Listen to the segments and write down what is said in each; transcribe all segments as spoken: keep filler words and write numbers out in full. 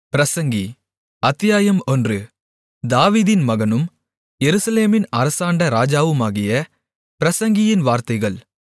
பிரசங்கி அத்தியாயம் ஒன்று. தாவீதின் மகனும் எருசலேமின் அரசாண்ட ராஜாவுமாகிய பிரசங்கியின் வார்த்தைகள்.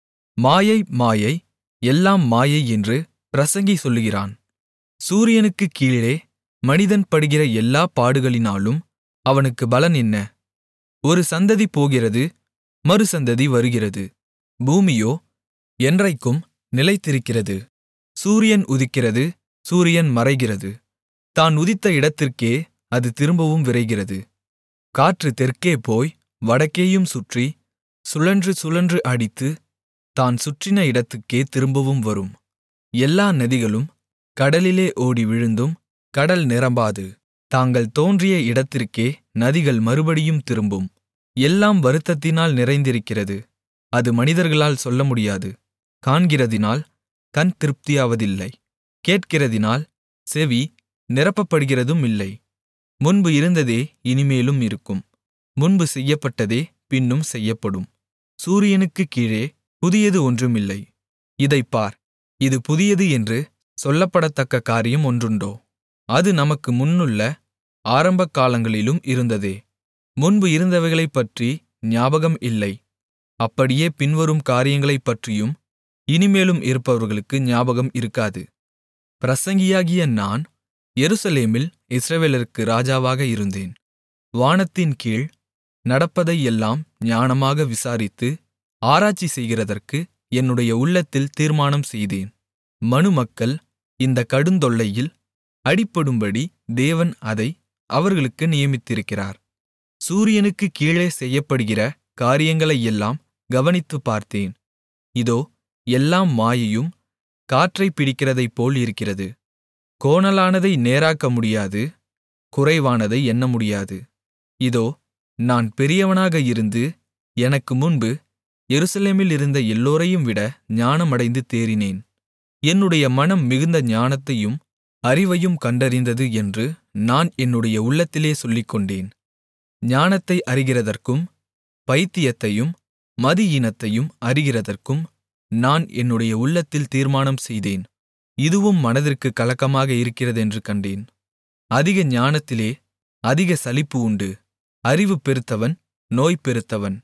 மாயை மாயை எல்லாம் மாயை என்று பிரசங்கி சொல்லுகிறான். சூரியனுக்குக் கீழே மனிதன் படுகிற எல்லாப் பாடுகளினாலும் அவனுக்குப் பலன் என்ன? ஒரு சந்ததி போகிறது, மறுசந்ததி வருகிறது. பூமியோ என்றைக்கும் நிலைத்திருக்கிறது. சூரியன் உதிக்கிறது, சூரியன் மறைகிறது. தான் உதித்த இடத்திற்கே அது திரும்பவும் விரைகிறது. காற்று தெற்கே போய் வடக்கேயும் சுற்றி, சுழன்று சுழன்று அடித்து, தான் சுற்றின இடத்துக்கே திரும்பவும் வரும். எல்லா நதிகளும் கடலிலே ஓடி விழுந்தும் கடல் நிரம்பாது. தாங்கள் தோன்றிய இடத்திற்கே நதிகள் மறுபடியும் திரும்பும். எல்லாம் வருத்தத்தினால் நிறைந்திருக்கிறது, அது மனிதர்களால் சொல்லமுடியாது. காண்கிறதினால் கண் திருப்தியாவதில்லை, கேட்கிறதினால் செவி நிரப்பப்படுகிறதுமில்லை. முன்பு இருந்ததே இனிமேலும் இருக்கும், முன்பு செய்யப்பட்டதே பின்னும் செய்யப்படும். சூரியனுக்குக் கீழே புதியது ஒன்றுமில்லை. இதைப் பார், இது புதியது என்று சொல்லப்படத்தக்க காரியம் ஒன்றுண்டோ? அது நமக்கு முன்னுள்ள ஆரம்பகாலங்களிலும் இருந்ததே. முன்பு இருந்தவைகளைப்பற்றி ஞாபகம் இல்லை, அப்படியே பின்வரும் காரியங்களைப்பற்றியும் இனிமேலும் இருப்பவர்களுக்கு ஞாபகம் இருக்காது. பிரசங்கியாகிய நான் எருசலேமில் இஸ்ரவேலருக்கு ராஜாவாக இருந்தேன். வானத்தின் கீழ் நடப்பதையெல்லாம் ஞானமாக விசாரித்து ஆராய்ச்சி செய்கிறதற்கு என்னுடைய உள்ளத்தில் தீர்மானம் செய்தேன். மனுமக்கள் இந்தக் கடுந்தொல்லையில் அடிப்படும்படி தேவன் அதை அவர்களுக்கு நியமித்திருக்கிறார். சூரியனுக்குக் கீழே செய்யப்படுகிற காரியங்களையெல்லாம் கவனித்துப் பார்த்தேன். இதோ எல்லாம் மாயையும் காற்றைப் பிடிக்கிறதைப்போல் இருக்கிறது. கோணலானதை நேராக்க முடியாது, குறைவானதை எண்ணமுடியாது. இதோ நான் பெரியவனாக இருந்து எனக்கு முன்பு எருசலேமில் இருந்த எல்லோரையும் விட ஞானமடைந்து தேறினேன். என்னுடைய மனம் மிகுந்த ஞானத்தையும் அறிவையும் கண்டறிந்தது என்று நான் என்னுடைய உள்ளத்திலே சொல்லிக்கொண்டேன். ஞானத்தை அறிகிறதற்கும் பைத்தியத்தையும் மதியீனத்தையும் அறிகிறதற்கும் நான் என்னுடைய உள்ளத்தில் தீர்மானம் செய்தேன். இதுவும் மனதிற்குக் கலக்கமாக இருக்கிறதென்று கண்டேன். அதிக ஞானத்திலே அதிக சலிப்பு உண்டு, அறிவு பெருத்தவன் நோய் பெருத்தவன்.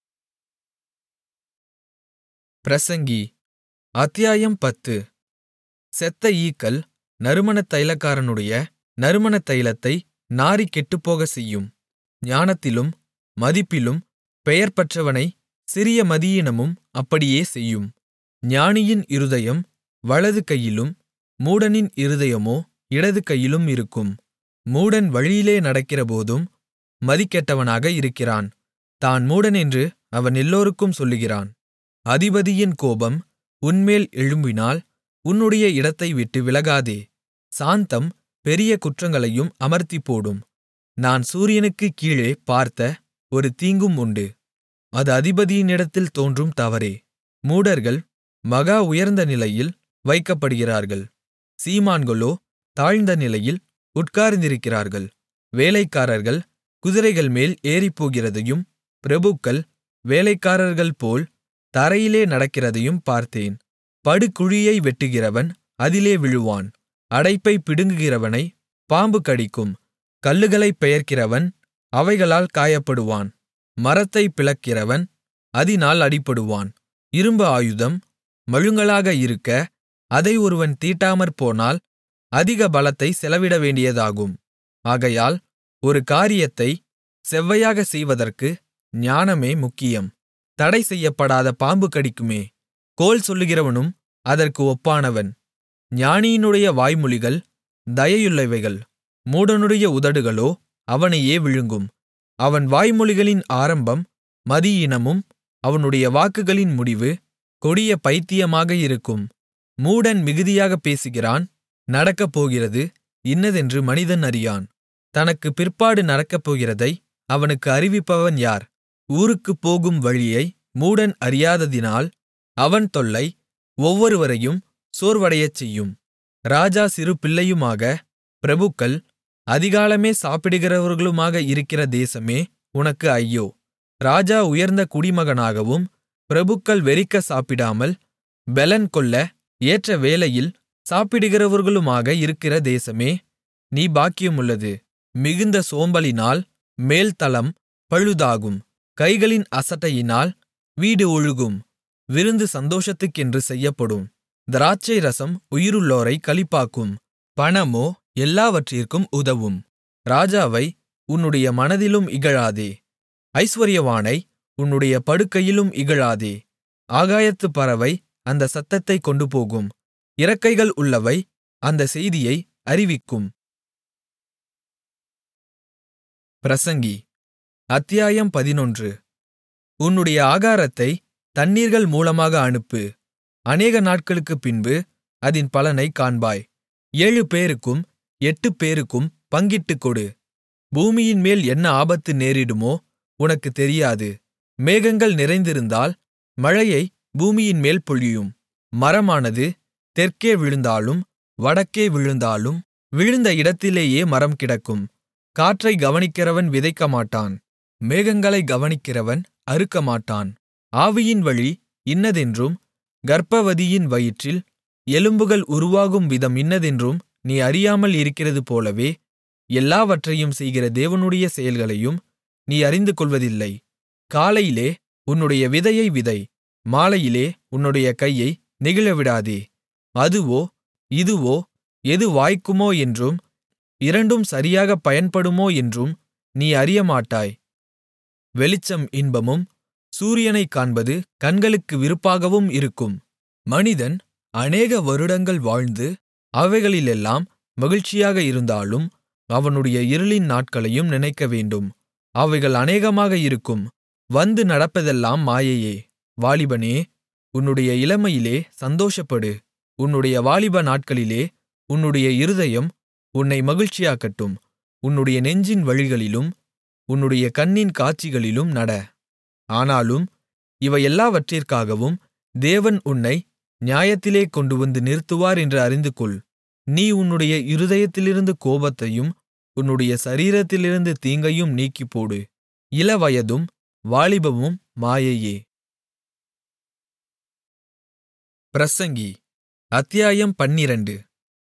பிரசங்கி அத்தியாயம் பத்து. செத்த ஈக்கள் நறுமணத் தைலக்காரனுடைய நறுமணத் தைலத்தை நாறிக் கெட்டுப்போகச் செய்யும். ஞானத்திலும் மதிப்பிலும் பெயர் பெற்றவனை சிறிய மதியீனமும் அப்படியே செய்யும். ஞானியின் இருதயம் வலது கையிலும் மூடனின் இருதயமோ இடது கையிலும் இருக்கும். மூடன் வழியிலே நடக்கிறபோதும் மதிகெட்டவனாக இருக்கிறான். தான் மூடனென்று அவன் எல்லோருக்கும் சொல்லுகிறான். அதிபதியின் கோபம் உன்மேல் எழும்பினால் உன்னுடைய இடத்தை விட்டு விலகாதே. சாந்தம் பெரிய குற்றங்களையும் அமர்த்திப்போடும். நான் சூரியனுக்குக் கீழே பார்த்த ஒரு தீங்கும் உண்டு, அது அதிபதியினிடத்தில் தோன்றும் தவறே. மூடர்கள் மகா உயர்ந்த நிலையில் வைக்கப்படுகிறார்கள், சீமான்களோ தாழ்ந்த நிலையில் உட்கார்ந்திருக்கிறார்கள். வேலைக்காரர்கள் குதிரைகள் மேல் ஏறிப்போகிறதையும் பிரபுக்கள் வேலைக்காரர்கள்போல் தரையிலே நடக்கிறதையும் பார்த்தேன். படுகுழியை வெட்டுகிறவன் அதிலே விழுவான். அடைப்பை பிடுங்குகிறவனை பாம்பு கடிக்கும். கல்லுகளைப் பெயர்க்கிறவன் அவைகளால் காயப்படுவான். மரத்தை பிளக்கிறவன் அதினால் அடிபடுவான். இரும்பு ஆயுதம் மழுங்கலாக இருக்க அதை ஒருவன் தீட்டாமற்போனால் அதிக பலத்தை செலவிட வேண்டியதாகும். ஆகையால் ஒரு காரியத்தை செவ்வையாகச் செய்வதற்கு ஞானமே முக்கியம். தடை செய்யப்படாத பாம்பு கடிக்குமே. கோள் சொல்லுகிறவனும் அதற்கு ஒப்பானவன். ஞானியினுடைய வாய்மொழிகள் தயையுள்ளவைகள், மூடனுடைய உதடுகளோ அவனையே விழுங்கும். அவன் வாய்மொழிகளின் ஆரம்பம் மதியீனமும் அவனுடைய வாக்குகளின் முடிவு கொடிய பைத்தியமாக இருக்கும். மூடன் மிகுதியாகப் பேசுகிறான். நடக்கப்போகிறது இன்னதென்று மனிதன் அறியான். தனக்குப் பிற்பாடு நடக்கப்போகிறதை அவனுக்கு அறிவிப்பவன் யார்? ஊருக்குப் போகும் வழியை மூடன் அறியாததினால் அவன் தொல்லை ஒவ்வொருவரையும் சோர்வடையச் செய்யும். ராஜா சிறு பிள்ளையுமாக பிரபுக்கள் அதிகாலமே சாப்பிடுகிறவர்களுமாக இருக்கிற தேசமே உனக்கு ஐயோ. ராஜா உயர்ந்த குடிமகனாகவும் பிரபுக்கள் வெறிக்க சாப்பிடாமல் பெலன் கொள்ள ஏற்ற வேளையில் சாப்பிடுகிறவர்களுமாக இருக்கிற தேசமே, நீ பாக்கியமுள்ளது. மிகுந்த சோம்பலினால் மேல்தளம் பழுதாகும். கைகளின் அசட்டையினால் வீடு ஒழுகும். விருந்து சந்தோஷத்துக்கென்று செய்யப்படும். திராட்சை ரசம் உயிருள்ளோரைக் களிப்பாக்கும். பணமோ எல்லாவற்றிற்கும் உதவும். ராஜாவை உன்னுடைய மனதிலும் இகழாதே. ஐசுவரியவானை உன்னுடைய படுக்கையிலும் இகழாதே. ஆகாயத்துப் பறவை அந்த சத்தத்தைக் கொண்டுபோகும். இறக்கைகள் உள்ளவை அந்த செய்தியை அறிவிக்கும். பிரசங்கி அத்தியாயம் பதினொன்று. உன்னுடைய ஆகாரத்தை தண்ணீர்கள் மூலமாக அனுப்பு. அநேக நாட்களுக்குப் பின்பு அதின் பலனைக் காண்பாய். ஏழு பேருக்கும் எட்டு பேருக்கும் பங்கிட்டுக் கொடு. பூமியின்மேல் என்ன ஆபத்து நேரிடுமோ உனக்குத் தெரியாது. மேகங்கள் நிறைந்திருந்தால் மழையை பூமியின்மேல் பொழியும். மரமானது தெற்கே விழுந்தாலும் வடக்கே விழுந்தாலும் விழுந்த இடத்திலேயே மரம் கிடக்கும். காற்றை கவனிக்கிறவன் விதைக்கமாட்டான். மேகங்களை கவனிக்கிறவன் அறுக்கமாட்டான். ஆவியின் வழி இன்னதென்றும் கர்ப்பவதியின் வயிற்றில் எலும்புகள் உருவாகும் விதம் இன்னதென்றும் நீ அறியாமல் இருக்கிறது போலவே எல்லாவற்றையும் செய்கிற தேவனுடைய செயல்களையும் நீ அறிந்து கொள்வதில்லை. காலையிலே உன்னுடைய விதையை விதை. மாலையிலே உன்னுடைய கையை நெகிழவிடாதே. அதுவோ இதுவோ எது வாய்க்குமோ என்றும் இரண்டும் சரியாகப் பயன்படுமோ என்றும் நீ அறியமாட்டாய். வெளிச்சம் இன்பமும் சூரியனைக் காண்பது கண்களுக்கு விருப்பாகவும் இருக்கும். மனிதன் அநேக வருடங்கள் வாழ்ந்து அவைகளிலெல்லாம் மகிழ்ச்சியாக இருந்தாலும் அவனுடைய இருளின் நாட்களையும் நினைக்கவேண்டும். அவைகள் அநேகமாக இருக்கும். வந்து நடப்பதெல்லாம் மாயையே. வாலிபனே, உன்னுடைய இளமையிலே சந்தோஷப்படு. உன்னுடைய வாலிப நாட்களிலே உன்னுடைய இருதயம் உன்னை மகிழ்ச்சியாக்கட்டும். உன்னுடைய நெஞ்சின் வழிகளிலும் உன்னுடைய கண்ணின் காட்சிகளிலும் நட. ஆனாலும் இவையெல்லாவற்றிற்காகவும் தேவன் உன்னை நியாயத்திலே கொண்டுவந்து நிறுத்துவார் என்று அறிந்துகொள். நீ உன்னுடைய இருதயத்திலிருந்து கோபத்தையும் உன்னுடைய சரீரத்திலிருந்து தீங்கையும் நீக்கிப்போடு. இளவயதும் வாலிபமும் மாயையே. பிரசங்கி அத்தியாயம் பன்னிரண்டு.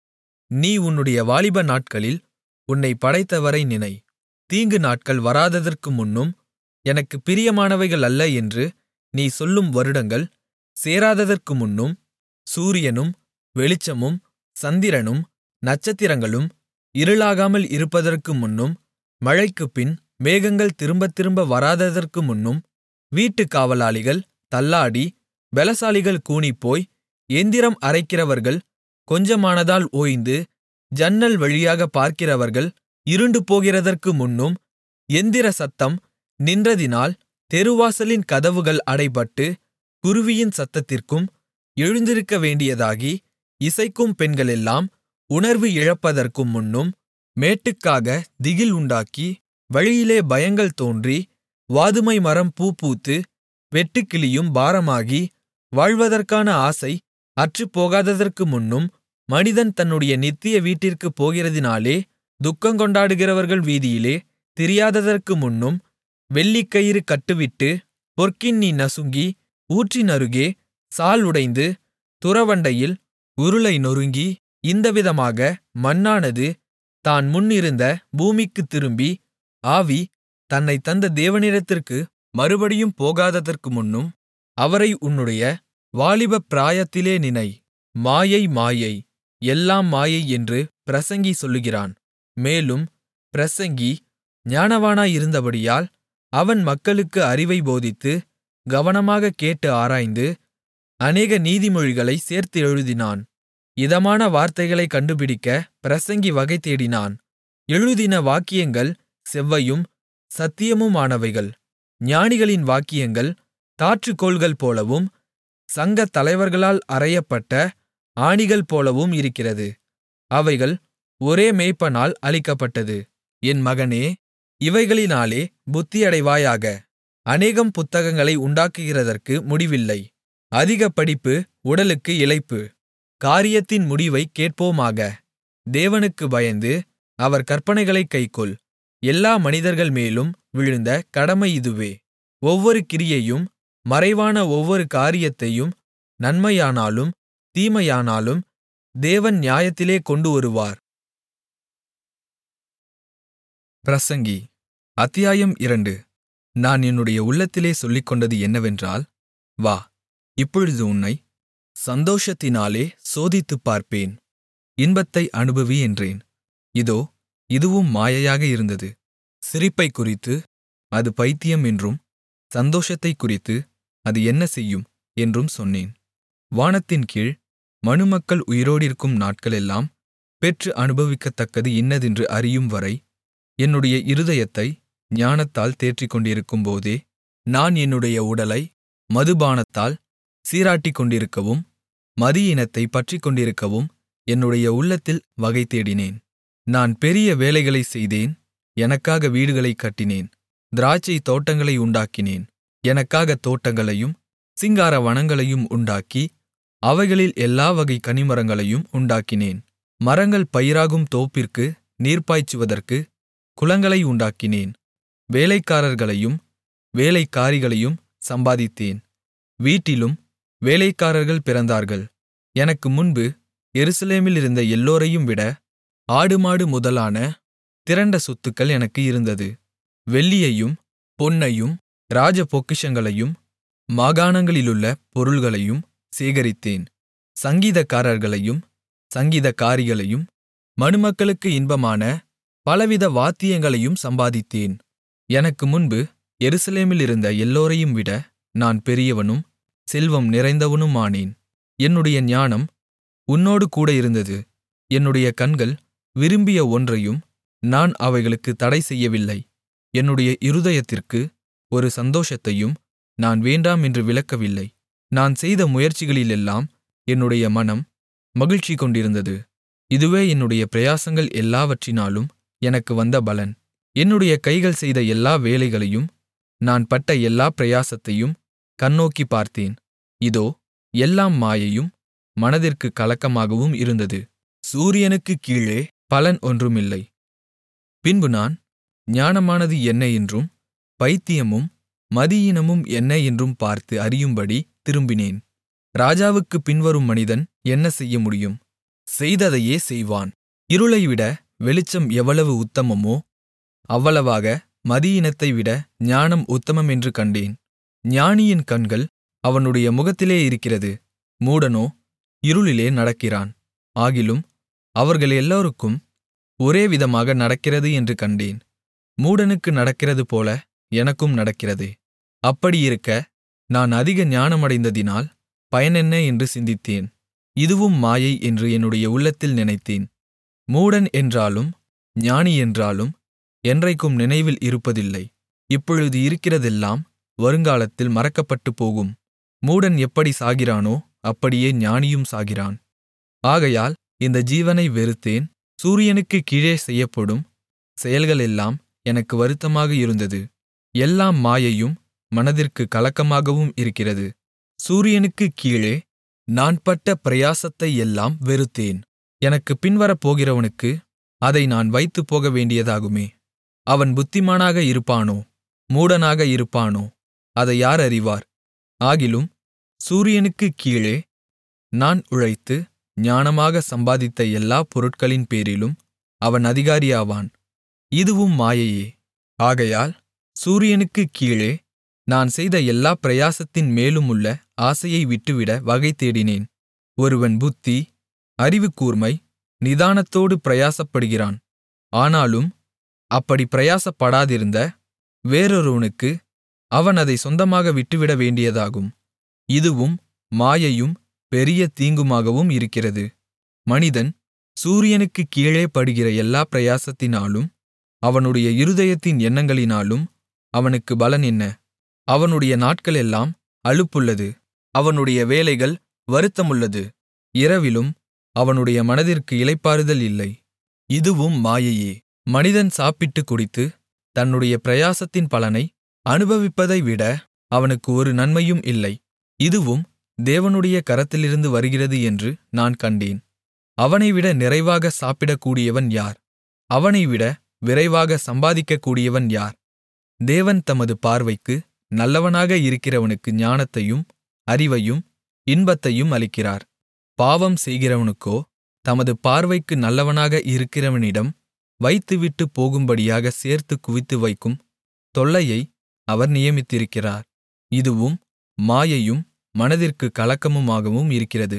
நீ உன்னுடைய வாலிப நாட்களில் உன்னைப் படைத்தவரை நினை. தீங்கு நாட்கள் வராததற்கு முன்னும் எனக்குப் பிரியமானவைகள் அல்ல என்று நீ சொல்லும் வருடங்கள் சேராததற்கு முன்னும் சூரியனும் வெளிச்சமும் சந்திரனும் நட்சத்திரங்களும் இருளாகாமல் இருப்பதற்கு முன்னும் மழைக்குப்பின் மேகங்கள் திரும்பத் திரும்ப வராததற்கு முன்னும் வீட்டுக் காவலாளிகள் தள்ளாடி பெலசாலிகள் கூனிப்போய் எந்திரம் அரைக்கிறவர்கள் கொஞ்சமானதால் ஓய்ந்து ஜன்னல் வழியாகப் பார்க்கிறவர்கள் இருண்டு போகிறதற்கு முன்னும் எந்திர சத்தம் நின்றதினால் தெருவாசலின் கதவுகள் அடைபட்டு குருவியின் சத்தத்திற்கும் எழுந்திருக்க வேண்டியதாகி இசைக்கும் பெண்களெல்லாம் உணர்வு இழப்பதற்கும் முன்னும் மேட்டுக்காக திகில் உண்டாக்கி வழியிலே பயங்கள் தோன்றி வாதுமை மரம் பூப்பூத்து வெட்டுக்கிளியும் பாரமாகி வாழ்வதற்கான ஆசை அற்றுப்போகாததற்கு முன்னும் மனிதன் தன்னுடைய நித்திய வீட்டிற்குப் போகிறதினாலே துக்கங்கொண்டாடுகிறவர்கள் வீதியிலே திரியாததற்கு முன்னும் வெள்ளிக்கயிறு கட்டுவிட்டு பொற்கிண்ணி நசுங்கி ஊற்றின் அருகே சால் உடைந்து துறவண்டையில் உருளை நொறுங்கி இந்தவிதமாக மண்ணானது தான் முன்னிருந்த பூமிக்குத் திரும்பி ஆவி தன்னைத் தந்த தேவனிடத்திற்கு மறுபடியும் போகாததற்கு முன்னும் அவரை உன்னுடைய வாலிபப் பிராயத்திலே நினை. மாயை மாயை எல்லாம் மாயை என்று பிரசங்கி சொல்லுகிறான். மேலும் பிரசங்கி ஞானவானாயிருந்தபடியால் அவன் மக்களுக்கு அறிவை போதித்து கவனமாகக் கேட்டு ஆராய்ந்து அநேக நீதிமொழிகளைச் சேர்த்து எழுதினான். இதமான வார்த்தைகளைக் கண்டுபிடிக்க பிரசங்கி வகை தேடினான். எழுதின வாக்கியங்கள் செவ்வையும் சத்தியமுமானவைகள். ஞானிகளின் வாக்கியங்கள் தாற்றுக்கோல்கள் போலவும் சங்கத் தலைவர்களால் அறையப்பட்ட ஆணிகள் போலவும் இருக்கிறது. அவைகள் ஒரே மேய்ப்பனால் அளிக்கப்பட்டது. என் மகனே, இவைகளினாலே புத்தியடைவாயாக. அநேகம் புத்தகங்களை உண்டாக்குகிறதற்கு முடிவில்லை. அதிக படிப்பு உடலுக்கு இளைப்பு. காரியத்தின் முடிவைக் கேட்போமாக. தேவனுக்கு பயந்து அவர் கற்பனைகளைக் கைக்கொள். எல்லா மனிதர்கள் மேலும் விழுந்த கடமை இதுவே. ஒவ்வொரு கிரியையும் மறைவான ஒவ்வொரு காரியத்தையும் நன்மையானாலும் தீமையானாலும் தேவன் நியாயத்திலே கொண்டுவருவார். பிரசங்கி அத்தியாயம் இரண்டு. நான் என்னுடைய உள்ளத்திலே சொல்லிக்கொண்டது என்னவென்றால், வா, இப்பொழுது உன்னை சந்தோஷத்தினாலே சோதித்துப் பார்ப்பேன், இன்பத்தை அனுபவி என்றேன். இதோ இதுவும் மாயையாக இருந்தது. சிரிப்பைக் குறித்து அது பைத்தியம் என்றும், சந்தோஷத்தைக் குறித்து அது என்ன செய்யும் என்றும் சொன்னேன். வானத்தின் கீழ் மனுமக்கள் உயிரோடிருக்கும் நாட்களெல்லாம் பெற்று அனுபவிக்கத்தக்கது இன்னதென்று அறியும்வரை என்னுடைய இருதயத்தை ஞானத்தால் தேற்றிக்கொண்டிருக்கும்போதே, நான் என்னுடைய உடலை மதுபானத்தால் சீராட்டிக்கொண்டிருக்கவும் மதியீனத்தைப் பற்றிக்கொண்டிருக்கவும் என்னுடைய உள்ளத்தில் வகை தேடினேன். நான் பெரிய வேலைகளைச் செய்தேன், எனக்காக வீடுகளைக் கட்டினேன், திராட்சைத் தோட்டங்களை உண்டாக்கினேன், எனக்காகத் தோட்டங்களையும் சிங்கார வனங்களையும் உண்டாக்கி அவைகளில் எல்லா வகை கனிமரங்களையும் உண்டாக்கினேன். மரங்கள் பயிராகும் தோப்பிற்கு நீர்ப்பாய்ச்சுவதற்கு குளங்களை உண்டாக்கினேன். வேலைக்காரர்களையும் வேலைக்காரிகளையும் சம்பாதித்தேன். வீட்டிலும் வேலைக்காரர்கள் பிறந்தார்கள். எனக்கு முன்பு எருசலேமிலிருந்த எல்லோரையும் விட ஆடுமாடு முதலான திரண்ட சொத்துக்கள் எனக்கு இருந்தது. வெள்ளியையும் பொன்னையும் ராஜ பொக்கிஷங்களையும் மாகாணங்களிலுள்ள பொருள்களையும் சேகரித்தேன். சங்கீதக்காரர்களையும் சங்கீதக்காரிகளையும் மனுமக்களுக்கு இன்பமான பலவித வாத்தியங்களையும் சம்பாதித்தேன். எனக்கு முன்பு எருசலேமிலிருந்த எல்லோரையும் விட நான் பெரியவனும் செல்வம் நிறைந்தவனுமானேன். என்னுடைய ஞானம் உன்னோடு கூட இருந்தது. என்னுடைய கண்கள் விரும்பிய ஒன்றையும் நான் அவைகளுக்கு தடை செய்யவில்லை. என்னுடைய இருதயத்திற்கு ஒரு சந்தோஷத்தையும் நான் வேண்டாம் என்று விலக்கவில்லை. நான் செய்த முயற்சிகளிலெல்லாம் என்னுடைய மனம் மகிழ்ச்சி கொண்டிருந்தது. இதுவே என்னுடைய பிரயாசங்கள் எல்லாவற்றினாலும் எனக்கு வந்த பலன். என்னுடைய கைகள் செய்த எல்லா வேலைகளையும் நான் பட்ட எல்லா பிரயாசத்தையும் கண்ணோக்கிப் பார்த்தேன். இதோ எல்லாம் மாயையும் மனதிற்குக் கலக்கமாகவும் இருந்தது. சூரியனுக்குக் கீழே பலன் ஒன்றுமில்லை. பின்பு நான் ஞானமானது என்ன என்றும் பைத்தியமும் மதியீனமும் என்ன என்றும் பார்த்து அறியும்படி திரும்பினேன். ராஜாவுக்குப் பின்வரும் மனிதன் என்ன செய்ய முடியும்? செய்ததையே செய்வான். இருளைவிட வெளிச்சம் எவ்வளவு உத்தமமோ அவ்வளவாக மதியீனத்தைவிட ஞானம் உத்தமம் என்று கண்டேன். ஞானியின் கண்கள் அவனுடைய முகத்திலே இருக்கிறது, மூடனோ இருளிலே நடக்கிறான். ஆகிலும் அவர்கள் எல்லோருக்கும் ஒரே விதமாக நடக்கிறது என்று கண்டேன். மூடனுக்கு நடக்கிறது போல எனக்கும் நடக்கிறதே. அப்படியிருக்க நான் அதிக ஞானமடைந்ததினால் பயனென்ன என்று சிந்தித்தேன். இதுவும் மாயை என்று என்னுடைய உள்ளத்தில் நினைத்தேன். மூடன் என்றாலும் ஞானி என்றாலும் என்றைக்கும் நினைவில் இருப்பதில்லை. இப்பொழுது இருக்கிறதெல்லாம் வருங்காலத்தில் மறக்கப்பட்டுப் போகும். மூடன் எப்படி சாகிறானோ அப்படியே ஞானியும் சாகிறான். ஆகையால் இந்த ஜீவனை வெறுத்தேன். சூரியனுக்குக் கீழே செய்யப்படும் செயல்களெல்லாம் எனக்கு வருத்தமாக இருந்தது. எல்லாம் மாயையும் மனதிற்குக் கலக்கமாகவும் இருக்கிறது. சூரியனுக்குக் கீழே நான் பட்ட பிரயாசத்தையெல்லாம் வெறுத்தேன். எனக்குப் பின்வரப்போகிறவனுக்கு அதை நான் வைத்துப் போக வேண்டியதாகுமே. அவன் புத்திமானாக இருப்பானோ மூடனாக இருப்பானோ அதை யார் அறிவார்? ஆகிலும் சூரியனுக்குக் கீழே நான் உழைத்து ஞானமாக சம்பாதித்த எல்லா பொருட்களின் பேரிலும் அவன் அதிகாரியாவான். இதுவும் மாயையே. ஆகையால் சூரியனுக்குக் கீழே நான் செய்த எல்லா பிரயாசத்தின் மேலுமுள்ள ஆசையை விட்டுவிட வகை தேடினேன். ஒருவன் புத்தி அறிவுக்கூர்மை நிதானத்தோடு பிரயாசப்படுகிறான். ஆனாலும் அப்படி பிரயாசப்படாதிருந்த வேறொருவனுக்கு அவன் அதை சொந்தமாக விட்டுவிட வேண்டியதாகும். இதுவும் மாயையும் பெரிய தீங்குமாகவும் இருக்கிறது. மனிதன் சூரியனுக்குக் கீழே படுகிற எல்லா பிரயாசத்தினாலும் அவனுடைய இருதயத்தின் எண்ணங்களினாலும் அவனுக்கு பலன் என்ன? அவனுடைய நாட்களெல்லாம் அலுப்புள்ளது. அவனுடைய வேலைகள் வருத்தமுள்ளது. இரவிலும் அவனுடைய மனதிற்கு இளைப்பாறுதல் இல்லை. இதுவும் மாயையே. மனிதன் சாப்பிட்டு குடித்து தன்னுடைய பிரயாசத்தின் பலனை அனுபவிப்பதை விட அவனுக்கு ஒரு நன்மையும் இல்லை. இதுவும் தேவனுடைய கரத்திலிருந்து வருகிறது என்று நான் கண்டேன். அவனைவிட நிறைவாக சாப்பிடக்கூடியவன் யார்? அவனைவிட விரைவாக சம்பாதிக்கக்கூடியவன் யார்? தேவன் தமது பார்வைக்கு நல்லவனாக இருக்கிறவனுக்கு ஞானத்தையும் அறிவையும் இன்பத்தையும் அளிக்கிறார். பாவம் செய்கிறவனுக்கோ தமது பார்வைக்கு நல்லவனாக இருக்கிறவனிடம் வைத்துவிட்டுப் போகும்படியாக சேர்த்துக் குவித்து வைக்கும் தொல்லையை அவர் நியமித்திருக்கிறார். இதுவும் மாயையும் மனதிற்குக் கலக்கமுமாகவும் இருக்கிறது.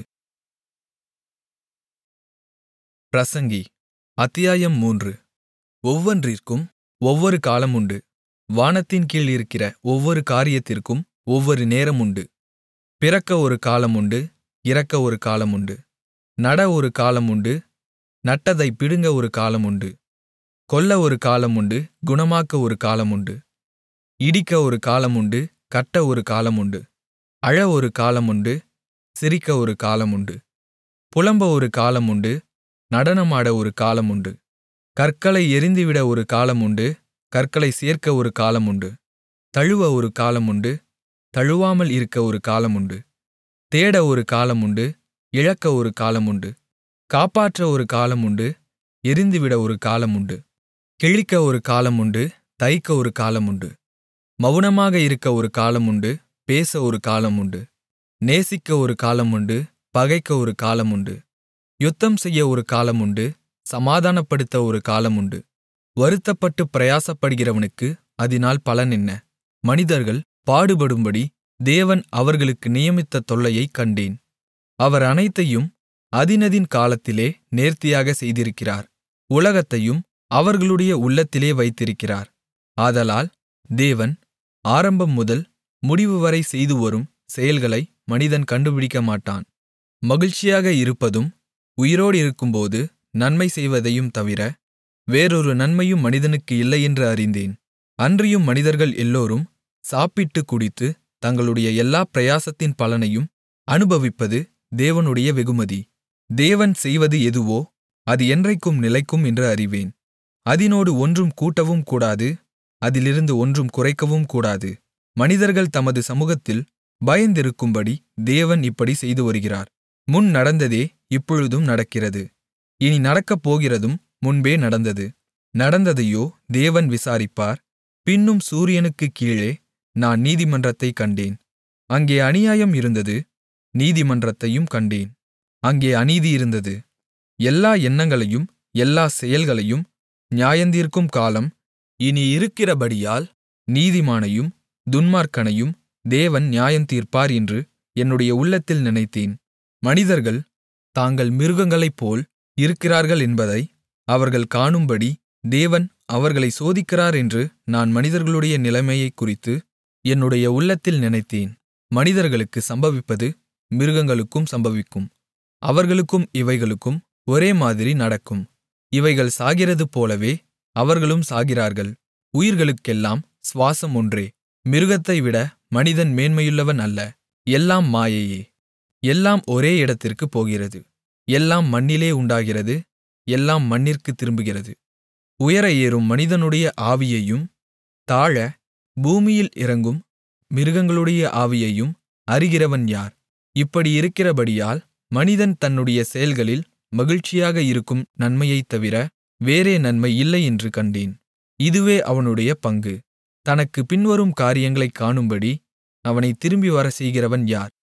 பிரசங்கி அத்தியாயம் மூன்று. ஒவ்வொன்றிற்கும் ஒவ்வொரு காலம் உண்டு. வானத்தின் கீழ் இருக்கிற ஒவ்வொரு காரியத்திற்கும் ஒவ்வொரு நேரம் உண்டு. பிறக்க ஒரு காலம் உண்டு, இறக்க ஒரு காலம் உண்டு. நட ஒரு காலம் உண்டு, நட்டதைப் பிடுங்க ஒரு காலம் உண்டு. கொல்ல ஒரு காலம் உண்டு, குணமாக்க ஒரு காலம் உண்டு. இடிக்க ஒரு காலம் உண்டு, கட்ட ஒரு காலம் உண்டு. அழ ஒரு காலம் உண்டு, சிரிக்க ஒரு காலம் உண்டு. புலம்ப ஒரு காலம் உண்டு, நடனமாட ஒரு காலம் உண்டு. கற்களை எறிந்துவிட ஒரு காலம் உண்டு, கற்களை சேர்க்க ஒரு காலம் உண்டு. தழுவ ஒரு காலம் உண்டு, தழுவாமல் இருக்க ஒரு காலம் உண்டு. தேட ஒரு காலம் உண்டு, இழக்க ஒரு காலம் உண்டு. காப்பாற்ற ஒரு காலம் உண்டு, எறிந்துவிட ஒரு காலம் உண்டு. கிழிக்க ஒரு காலம் உண்டு, தைக்க ஒரு காலம் உண்டு. மவுனமாக இருக்க ஒரு காலம் உண்டு, பேச ஒரு காலம் உண்டு. நேசிக்க ஒரு காலம் உண்டு, பகைக்க ஒரு காலம் உண்டு. யுத்தம் செய்ய ஒரு காலம் உண்டு, சமாதானப்படுத்த ஒரு காலம் உண்டு. வருத்தப்பட்டுப் பிரயாசப்படுகிறவனுக்கு அதினால் பலன் என்ன? மனிதர்கள் பாடுபடும்படி தேவன் அவர்களுக்கு நியமித்த தொல்லையைக் கண்டேன். அவர் அனைத்தையும் அதினதின் காலத்திலே நேர்த்தியாக செய்திருக்கிறார். உலகத்தையும் அவர்களுடைய உள்ளத்திலே வைத்திருக்கிறார். ஆதலால் தேவன் ஆரம்பம் முதல் முடிவுவரை செய்துவரும் செயல்களை மனிதன் கண்டுபிடிக்கமாட்டான். மகிழ்ச்சியாக இருப்பதும் உயிரோடிருக்கும்போது நன்மை செய்வதையும் தவிர வேறொரு நன்மையும் மனிதனுக்கு இல்லையென்று அறிந்தேன். அன்றியும் மனிதர்கள் எல்லோரும் சாப்பிட்டுக் குடித்து தங்களுடைய எல்லாப் பிரயாசத்தின் பலனையும் அனுபவிப்பது தேவனுடைய வெகுமதி. தேவன் செய்வது எதுவோ அது என்றைக்கும் நிலைக்கும் என்று அறிவேன். அதினோடு ஒன்றும் கூட்டவும் கூடாது, அதிலிருந்து ஒன்றும் குறைக்கவும் கூடாது. மனிதர்கள் தமது சமுகத்தில் பயந்திருக்கும்படி தேவன் இப்படி செய்து வருகிறார். முன் நடந்ததே இப்பொழுதும் நடக்கிறது, இனி நடக்கப்போகிறதும் முன்பே நடந்தது. நடந்ததையோ தேவன் விசாரிப்பார். பின்னும் சூரியனுக்குக் கீழே நான் நீதிமன்றத்தைக் கண்டேன். அங்கே அநியாயம் இருந்தது, நீதிமன்றத்தையும் கண்டேன். அங்கே அநீதி இருந்தது. எல்லா எண்ணங்களையும் எல்லா செயல்களையும் நியாயந்தீர்க்கும் காலம் இனி இருக்கிறபடியால் நீதிமானையும் துன்மார்க்கனையும் தேவன் நியாயந்தீர்ப்பார் என்று என்னுடைய உள்ளத்தில் நினைத்தேன். மனிதர்கள் தாங்கள் மிருகங்களைப்போல் இருக்கிறார்கள் என்பதை அவர்கள் காணும்படி தேவன் அவர்களை சோதிக்கிறார் என்று நான் மனிதர்களுடைய நிலைமையைக் குறித்து என்னுடைய உள்ளத்தில் நினைத்தேன். மனிதர்களுக்கு சம்பவிப்பது மிருகங்களுக்கும் சம்பவிக்கும். அவர்களுக்கும் இவைகளுக்கும் ஒரே மாதிரி நடக்கும். இவைகள் சாகிறது போலவே அவர்களும் சாகிறார்கள். உயிர்களுக்கெல்லாம் சுவாசம் ஒன்றே. மிருகத்தைவிட மனிதன் மேன்மையுள்ளவன் அல்ல. எல்லாம் மாயையே. எல்லாம் ஒரே இடத்திற்குப் போகிறது. எல்லாம் மண்ணிலே உண்டாகிறது, எல்லாம் மண்ணிற்குத் திரும்புகிறது. உயர ஏறும் மனிதனுடைய ஆவியையும் தாழ பூமியில் இறங்கும் மிருகங்களுடைய ஆவியையும் அறிகிறவன் யார்? இப்படி இருக்கிறபடியால் மனிதன் தன்னுடைய செயல்களில் மகிழ்ச்சியாக இருக்கும் நன்மையைத் தவிர வேறே நன்மை இல்லை என்று கண்டேன். இதுவே அவனுடைய பங்கு. தனக்கு பின்வரும் காரியங்களைக் காணும்படி அவனைத் திரும்பி வரச் செய்கிறவன் யார்?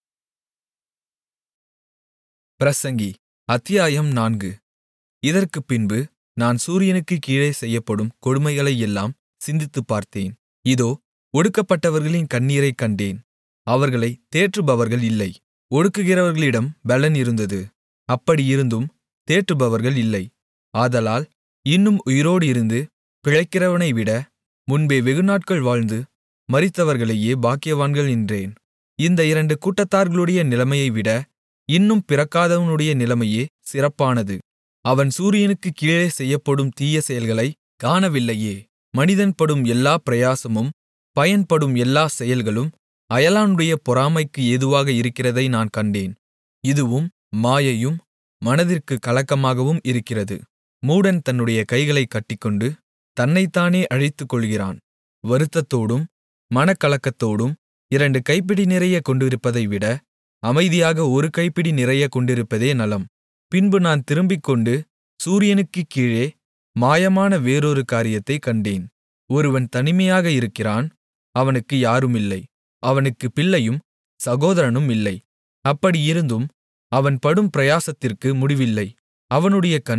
பிரசங்கி அத்தியாயம் நான்கு. இதற்குப் பின்பு நான் சூரியனுக்குக் கீழே செய்யப்படும் கொடுமைகளையெல்லாம் சிந்தித்துப் பார்த்தேன். இதோ, ஒடுக்கப்பட்டவர்களின் கண்ணீரைக் கண்டேன். அவர்களைத் தேற்றுபவர்கள் இல்லை. ஒடுக்குகிறவர்களிடம் பெலன் இருந்தது, அப்படியிருந்தும் தேற்றுபவர்கள் இல்லை. ஆதலால் இன்னும் உயிரோடு இருந்து பிழைக்கிறவனைவிட முன்பே வெகுநாட்கள் வாழ்ந்து மரித்தவர்களையே பாக்கியவான்கள் என்றேன். இந்த இரண்டு கூட்டத்தார்களுடைய நிலைமையைவிட இன்னும் பிறக்காதவனுடைய நிலைமையே சிறப்பானது. அவன் சூரியனுக்குக் கீழே செய்யப்படும் தீய செயல்களைக் காணவில்லையே. மனிதன் படும் எல்லாப் பிரயாசமும் பயன்படும் எல்லா செயல்களும் அயலானுடைய பொறாமைக்கு ஏதுவாக இருக்கிறதை நான் கண்டேன். இதுவும் மாயையும் மனதிற்குக் கலக்கமாகவும் இருக்கிறது. மூடன் தன்னுடைய கைகளைக் கட்டிக்கொண்டு தன்னைத்தானே அழித்துக்கொள்கிறான். வருத்தத்தோடும் மனக்கலக்கத்தோடும் இரண்டு கைப்பிடி நிறைய கொண்டிருப்பதைவிட அமைதியாக ஒரு கைப்பிடி நிறைய கொண்டிருப்பதே நலம். பின்பு நான் திரும்பிக்கொண்டு சூரியனுக்குக் கீழே மாயமான வேறொரு காரியத்தைக் கண்டேன். ஒருவன் தனிமையாக இருக்கிறான், அவனுக்கு யாருமில்லை. அவனுக்குப் பிள்ளையும் சகோதரனும் இல்லை. அப்படியிருந்தும் அவன் படும் பிரயாசத்திற்கு முடிவில்லை. அவனுடைய கண்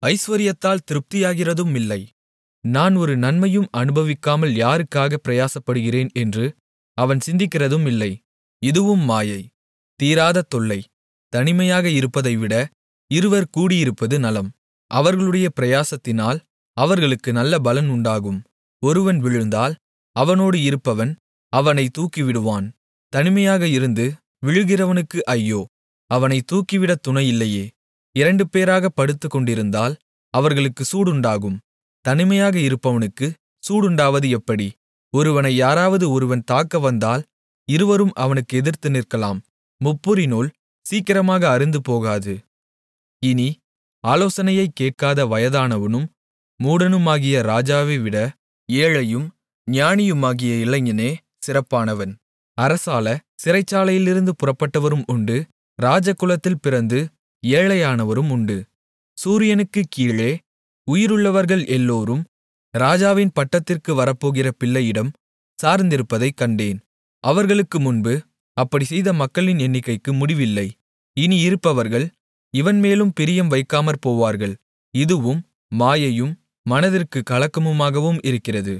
ஐசுவரியத்தால் திருப்தியாகிறதுமில்லை. நான் ஒரு நன்மையும் அனுபவிக்காமல் யாருக்காகப் பிரயாசப்படுகிறேன் என்று அவன் சிந்திக்கிறதும் இல்லை. இதுவும் மாயை, தீராத தொல்லை. தனிமையாக இருப்பதைவிட இருவர் கூடியிருப்பது நலம். அவர்களுடைய பிரயாசத்தினால் அவர்களுக்கு நல்ல பலன் உண்டாகும். ஒருவன் விழுந்தால் அவனோடு இருப்பவன் அவனைத் தூக்கிவிடுவான். தனிமையாக இருந்து விழுகிறவனுக்கு ஐயோ, அவனைத் தூக்கிவிடத் துணையில்லையே. இரண்டு பேராகப் படுத்துக்கொண்டிருந்தால் அவர்களுக்கு சூடுண்டாகும். தனிமையாக இருப்பவனுக்கு சூடுண்டாவது எப்படி? ஒருவனை யாராவது ஒருவன் தாக்க வந்தால் இருவரும் அவனுக்கு எதிர்த்து நிற்கலாம். முப்புரிநூல் சீக்கிரமாக அறுந்து போகாது. இனி ஆலோசனையைக் கேட்காத வயதானவனும் மூடனுமாகிய ராஜாவை விட ஏழையும் ஞானியுமாகிய இளைஞனே சிறப்பானவன். அரசாள சிறைச்சாலையிலிருந்து புறப்பட்டவரும் உண்டு, ராஜகுலத்தில் பிறந்து ஏழையானவரும் உண்டு. சூரியனுக்குக் கீழே உயிருள்ளவர்கள் எல்லோரும் ராஜாவின் பட்டத்திற்கு வரப்போகிற பிள்ளையிடம் சார்ந்திருப்பதைக் கண்டேன். அவர்களுக்கு முன்பு அப்படி செய்த மக்களின் எண்ணிக்கைக்கு முடிவில்லை. இனி இருப்பவர்கள் இவன்மேலும் பிரியம் வைக்காமற் போவார்கள். இதுவும் மாயையும் மனதிற்குக் கலக்கமுமாகவும் இருக்கிறது.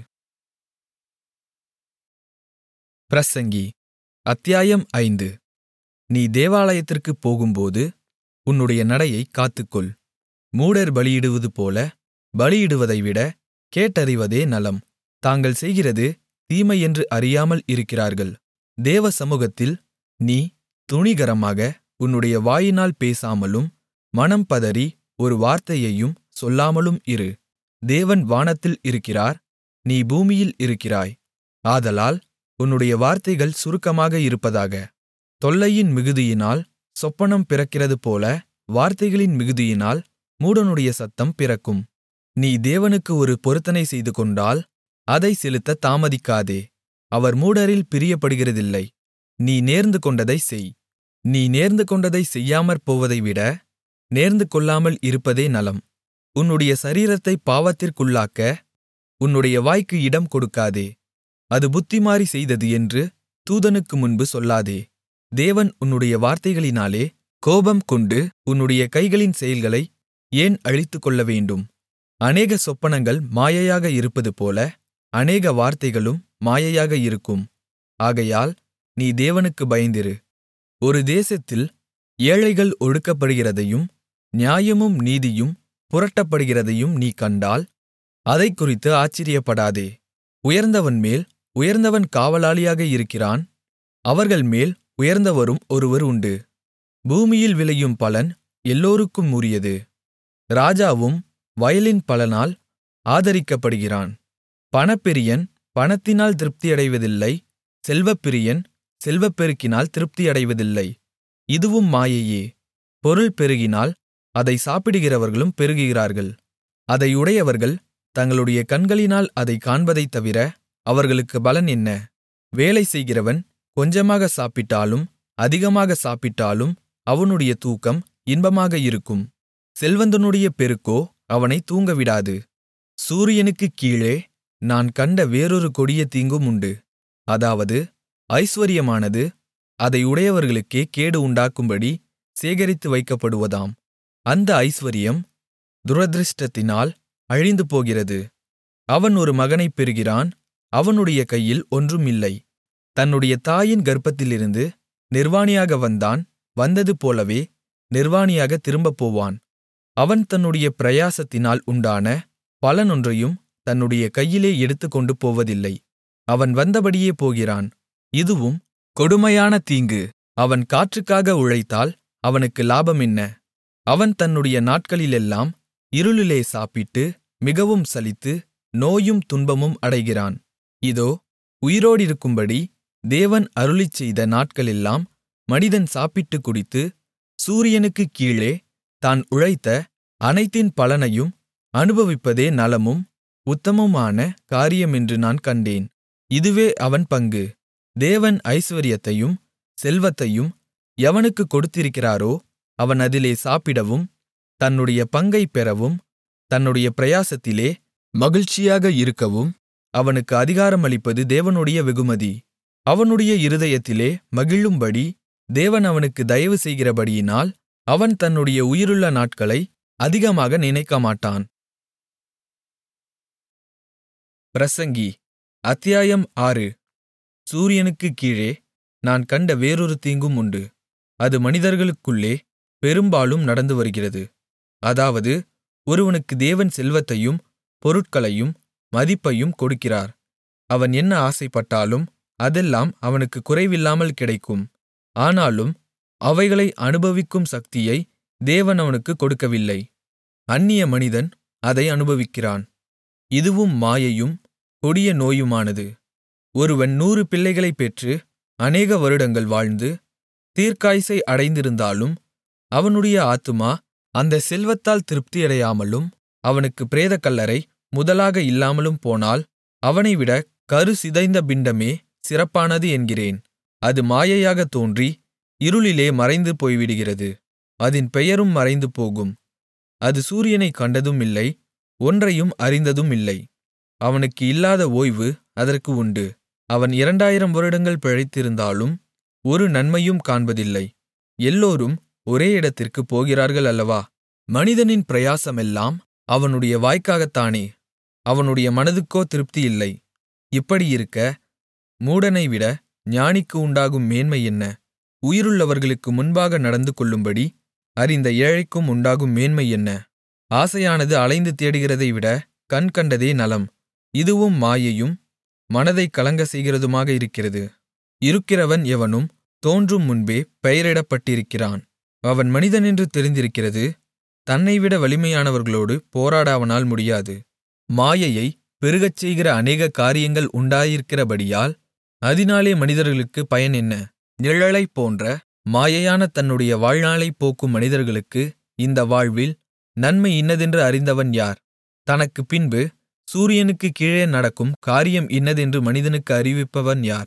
பிரசங்கி அத்தியாயம் ஐந்து. நீ தேவாலயத்திற்குப் போகும்போது உன்னுடைய நடையைக் காத்துக்கொள். மூடர் பலியிடுவதுபோல பலியிடுவதைவிட கேட்டறிவதே நலம். தாங்கள் செய்கிறது தீமை என்று அறியாமல் இருக்கிறார்கள். தேவ சமுகத்தில் நீ துணிகரமாக உன்னுடைய வாயினால் பேசாமலும் மனம் பதறி ஒரு வார்த்தையையும் சொல்லாமலும் இரு. தேவன் வானத்தில் இருக்கிறார், நீ பூமியில் இருக்கிறாய். ஆதலால் உன்னுடைய வார்த்தைகள் சுருக்கமாக இருப்பதாக. தொல்லையின் மிகுதியினால் சொப்பனம் பிறக்கிறதுபோல வார்த்தைகளின் மிகுதியினால் மூடனுடைய சத்தம் பிறக்கும். நீ தேவனுக்கு ஒரு பொருத்தனை செய்துகொண்டால் அதை செலுத்த தாமதிக்காதே. அவர் மூடரில் பிரியப்படுகிறதில்லை. நீ நேர்ந்து கொண்டதைச் செய். நீ நேர்ந்து கொண்டதைச் செய்யாமற் போவதைவிட நேர்ந்து கொள்ளாமல் இருப்பதே நலம். உன்னுடைய சரீரத்தைப் பாவத்திற்குள்ளாக்க உன்னுடைய வாய்க்கு இடம் கொடுக்காதே. அது புத்திமாரி செய்தது என்று தூதனுக்கு முன்பு சொல்லாதே. தேவன் உன்னுடைய வார்த்தைகளினாலே கோபம் கொண்டு உன்னுடைய கைகளின் செயல்களை ஏன் அழித்துக்கொள்ள வேண்டும்? அநேக சொப்பனங்கள் மாயையாக இருப்பதுபோல அநேக வார்த்தைகளும் மாயையாக இருக்கும். ஆகையால் நீ தேவனுக்கு பயந்திரு. ஒரு தேசத்தில் ஏழைகள் ஒடுக்கப்படுகிறதையும் நியாயமும் நீதியும் புரட்டப்படுகிறதையும் நீ கண்டால் அதைக்குறித்து ஆச்சரியப்படாதே. உயர்ந்தவன்மேல் உயர்ந்தவன் காவலாளியாக இருக்கிறான், அவர்கள் மேல் உயர்ந்தவரும் ஒருவர் உண்டு. பூமியில் விளையும் பலன் எல்லோருக்கும் உரியது. ராஜாவும் வயலின் பலனால் ஆதரிக்கப்படுகிறான். பணப்பிரியன் பணத்தினால் திருப்தியடைவதில்லை, செல்வப்பிரியன் செல்வப்பெருக்கினால் திருப்தியடைவதில்லை. இதுவும் மாயையே. பொருள் பெருகினால் அதை சாப்பிடுகிறவர்களும் பெருகுகிறார்கள். அதை உடையவர்கள் தங்களுடைய கண்களினால் அதைக் காண்பதைத் தவிர அவர்களுக்கு பலன் என்ன? வேலை செய்கிறவன் கொஞ்சமாக சாப்பிட்டாலும் அதிகமாக சாப்பிட்டாலும் அவனுடைய தூக்கம் இன்பமாக இருக்கும். செல்வந்தனுடைய பெருக்கோ அவனை தூங்கவிடாது. சூரியனுக்குக் கீழே நான் கண்ட வேறொரு கொடிய தீங்கும் உண்டு. அதாவது ஐசுவரியமானது அதை உடையவர்களுக்கே கேடு உண்டாக்கும்படி சேகரித்து வைக்கப்படுவதாம். அந்த ஐசுவரியம் துரதிர்ஷ்டத்தினால் அழிந்து போகிறது. அவன் ஒரு மகனைப் பெறுகிறான், அவனுடைய கையில் ஒன்றும் இல்லை. தன்னுடைய தாயின் கர்ப்பத்திலிருந்து நிர்வாணியாக வந்தான், வந்தது போலவே நிர்வாணியாக திரும்பப் போவான். அவன் தன்னுடைய பிரயாசத்தினால் உண்டான பலனொன்றையும் தன்னுடைய கையிலே எடுத்துக்கொண்டு போவதில்லை. அவன் வந்தபடியே போகிறான். இதுவும் கொடுமையான தீங்கு. அவன் காற்றுக்காக உழைத்தால் அவனுக்கு லாபம் என்ன? அவன் தன்னுடைய நாட்களிலெல்லாம் இருளிலே சாப்பிட்டு மிகவும் சலித்து நோயும் துன்பமும் அடைகிறான். இதோ, உயிரோடிருக்கும்படி தேவன் அருளிச்செய்த நாட்களெல்லாம் மனிதன் சாப்பிட்டுக் குடித்து சூரியனுக்குக் கீழே தான் உழைத்த அனைத்தின் பலனையும் அனுபவிப்பதே நலமும் உத்தமமுமான காரியமென்று நான் கண்டேன். இதுவே அவன் பங்கு. தேவன் ஐசுவரியத்தையும் செல்வத்தையும் எவனுக்குக் கொடுத்திருக்கிறாரோ அவன் அதிலே சாப்பிடவும் தன்னுடைய பங்கைப் பெறவும் தன்னுடைய பிரயாசத்திலே மகிழ்ச்சியாக இருக்கவும் அவனுக்கு அதிகாரமளிப்பது தேவனுடைய வெகுமதி. அவனுடைய இருதயத்திலே மகிழும்படி தேவன் அவனுக்கு தயவு செய்கிறபடியினால் அவன் தன்னுடைய உயிருள்ள நாட்களை அதிகமாக நினைக்கமாட்டான். பிரசங்கி அத்தியாயம் ஆறு. சூரியனுக்குக் கீழே நான் கண்ட வேறொரு தீங்கும் உண்டு. அது மனிதர்களுக்குள்ளே பெரும்பாலும் நடந்து வருகிறது. அதாவது, ஒருவனுக்கு தேவன் செல்வத்தையும் பொருட்களையும் மதிப்பையும் கொடுக்கிறார். அவன் என்ன ஆசைப்பட்டாலும் அதெல்லாம் அவனுக்குக் குறைவில்லாமல் கிடைக்கும். ஆனாலும் அவைகளை அனுபவிக்கும் சக்தியை தேவன் அவனுக்குக் கொடுக்கவில்லை. அந்நிய மனிதன் அதை அனுபவிக்கிறான். இதுவும் மாயையும் கொடிய நோயுமானது. ஒருவன் நூறு பிள்ளைகளைப் பெற்று அநேக வருடங்கள் வாழ்ந்து தீர்க்காயுசை அடைந்திருந்தாலும் அவனுடைய ஆத்துமா அந்த செல்வத்தால் திருப்தியடையாமலும் அவனுக்கு பிரேதக்கல்லறை முதலாக இல்லாமலும் போனால், அவனைவிட கரு சிதைந்த பிண்டமே சிறப்பானது என்கிறேன். அது மாயையாகத் தோன்றி இருளிலே மறைந்து போய்விடுகிறது. அதின் பெயரும் மறைந்து போகும். அது சூரியனைக் கண்டதும் இல்லை, ஒன்றையும் அறிந்ததும் இல்லை. அவனுக்கு இல்லாத ஓய்வு அதற்கு உண்டு. அவன் இரண்டாயிரம் வருடங்கள் பிழைத்திருந்தாலும் ஒரு நன்மையும் காண்பதில்லை. எல்லோரும் ஒரே இடத்திற்குப் போகிறார்கள் அல்லவா? மனிதனின் பிரயாசமெல்லாம் அவனுடைய வாய்க்காகத்தானே, அவனுடைய மனதுக்கோ திருப்தியில்லை. இப்படியிருக்க மூடனைவிட ஞானிக்கு உண்டாகும் மேன்மை என்ன? உயிருள்ளவர்களுக்கு முன்பாக நடந்து கொள்ளும்படி அறிந்த ஏழைக்கும் உண்டாகும் மேன்மை என்ன? ஆசையானது அலைந்து தேடுகிறதைவிட கண் கண்டதே நலம். இதுவும் மாயையும் மனதைக் கலங்கச் செய்கிறதுமாக இருக்கிறது. இருக்கிறவன் எவனும் தோன்றும் முன்பே பெயரிடப்பட்டிருக்கிறான். அவன் மனிதனென்று தெரிந்திருக்கிறது. தன்னைவிட வலிமையானவர்களோடு போராட அவனால் முடியாது. மாயையை பெருகச்செய்கிற அநேக காரியங்கள் உண்டாயிருக்கிறபடியால் அதினாலே மனிதர்களுக்கு பயன் என்ன? நிழலைப் போன்ற மாயையான தன்னுடைய வாழ்நாளைப் போக்கும் மனிதர்களுக்கு இந்த வாழ்வில் நன்மை இன்னதென்று அறிந்தவன் யார்? தனக்குப் பின்பு சூரியனுக்குக் கீழே நடக்கும் காரியம் இன்னதென்று மனிதனுக்கு அறிவிப்பவன் யார்?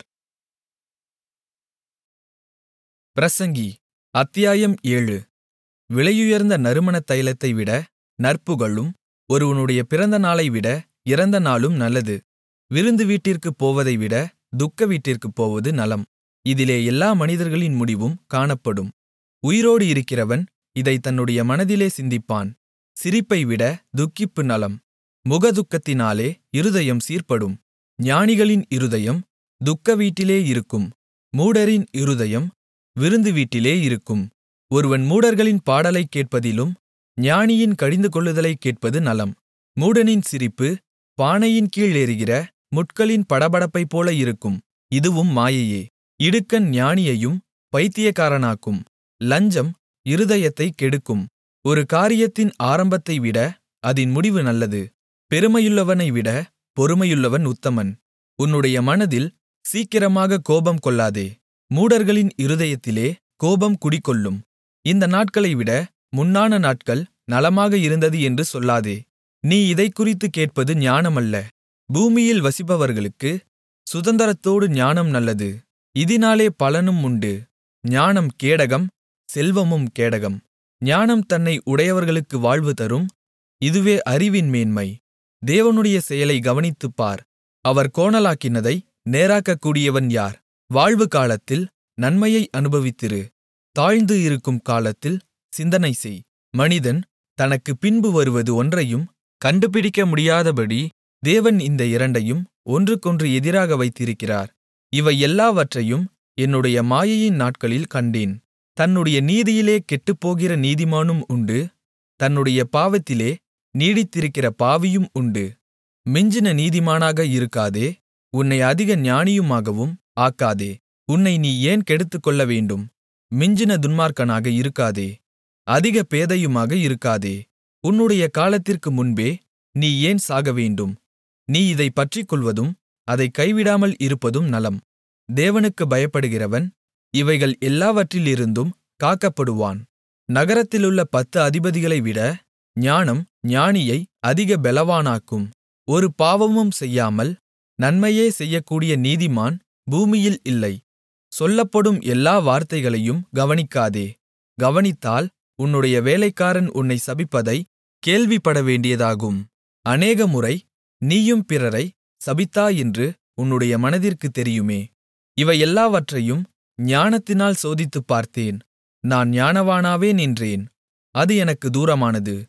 பிரசங்கி அத்தியாயம் ஏழு. விலையுயர்ந்த நறுமணத் தைலத்தை விட நற்புகழும், ஒருவனுடைய பிறந்த நாளைவிட இறந்த நாளும் நல்லது. விருந்து வீட்டிற்குப் போவதைவிட துக்க வீட்டிற்குப் போவது நலம். இதிலே எல்லா மனிதர்களின் முடிவும் காணப்படும். உயிரோடு இருக்கிறவன் இதைத் தன்னுடைய மனதிலே சிந்திப்பான். சிரிப்பைவிட துக்கிப்பு நலம். முகதுக்கத்தினாலே இருதயம் சீர்ப்படும். ஞானிகளின் இருதயம் துக்க வீட்டிலே இருக்கும், மூடரின் இருதயம் விருந்து வீட்டிலே இருக்கும். ஒருவன் மூடர்களின் பாடலைக் கேட்பதிலும் ஞானியின் கடிந்துகொள்ளுதலைக் கேட்பது நலம். மூடனின் சிரிப்பு பானையின் கீழ் எரிகிற முட்களின் படபடப்பைப்போல இருக்கும். இதுவும் மாயையே. இடுக்கண் ஞானியையும் பைத்தியக்காரனாக்கும். லஞ்சம் இருதயத்தைக் கெடுக்கும். ஒரு காரியத்தின் ஆரம்பத்தைவிட அதின் முடிவு நல்லது. பெருமையுள்ளவனைவிட பொறுமையுள்ளவன் உத்தமன். உன்னுடைய மனதில் சீக்கிரமாக கோபம் கொள்ளாதே. மூடர்களின் இருதயத்திலே கோபம் குடிகொள்ளும். இந்த நாட்களைவிட முன்னான நாட்கள் நலமாக இருந்தது என்று சொல்லாதே. நீ இதைக்குறித்துக் கேட்பது ஞானமல்ல. பூமியில் வசிப்பவர்களுக்கு சுதந்தரத்தோடு ஞானம் நல்லது. இதினாலே பலனும் உண்டு. ஞானம் கேடகம், செல்வமும் கேடகம். ஞானம் தன்னை உடையவர்களுக்கு வாழ்வு தரும். இதுவே அறிவின் மேன்மை. தேவனுடைய செயலை கவனித்துப் பார். அவர் கோணலாக்கினதை நேராக்கக்கூடியவன் யார்? வாழ்வு காலத்தில் நன்மையை அனுபவித்திரு. தாழ்ந்து இருக்கும் காலத்தில் சிந்தனை செய். மனிதன் தனக்கு பின்பு வருவது ஒன்றையும் கண்டுபிடிக்க முடியாதபடி தேவன் இந்த இரண்டையும் ஒன்றுக்கொன்று எதிராக வைத்திருக்கிறார். இவை எல்லாவற்றையும் என்னுடைய மாயையின் நாட்களில் கண்டேன். தன்னுடைய நீதியிலே கெட்டுப்போகிற நீதிமானும் உண்டு, தன்னுடைய பாவத்திலே நீடித்திருக்கிற பாவியும் உண்டு. மிஞ்சின நீதிமானாக இருக்காதே, உன்னை அதிக ஞானியுமாகவும் ஆக்காதே. உன்னை நீ ஏன் கெடுத்துக்கொள்ள வேண்டும்? மிஞ்சின துன்மார்க்கனாக இருக்காதே, அதிக பேதையுமாக இருக்காதே. உன்னுடைய காலத்திற்கு முன்பே நீ ஏன் சாகவேண்டும்? நீ இதைப் பற்றிக்கொள்வதும் அதைக் கைவிடாமல் இருப்பதும் நலம். தேவனுக்கு பயப்படுகிறவன் இவைகள் எல்லாவற்றிலிருந்தும் காக்கப்படுவான். நகரத்திலுள்ள பத்து அதிபதிகளைவிட ஞானம் ஞானியை அதிக பெலவானாக்கும். ஒரு பாவமும் செய்யாமல் நன்மையே செய்யக்கூடிய நீதிமான் பூமியில் இல்லை. சொல்லப்படும் எல்லா வார்த்தைகளையும் கவனிக்காதே. கவனித்தால் உன்னுடைய வேலைக்காரன் உன்னை சபிப்பதை கேள்விப்படவேண்டியதாகும். அநேகமுறை நீயும் பிறரை சபித்தாயென்று உன்னுடைய மனதிற்குத் தெரியுமே. இவை எல்லாவற்றையும் ஞானத்தினால் சோதித்துப் பார்த்தேன். நான் ஞானவானாவேன் என்றேன். அது எனக்கு தூரமானது.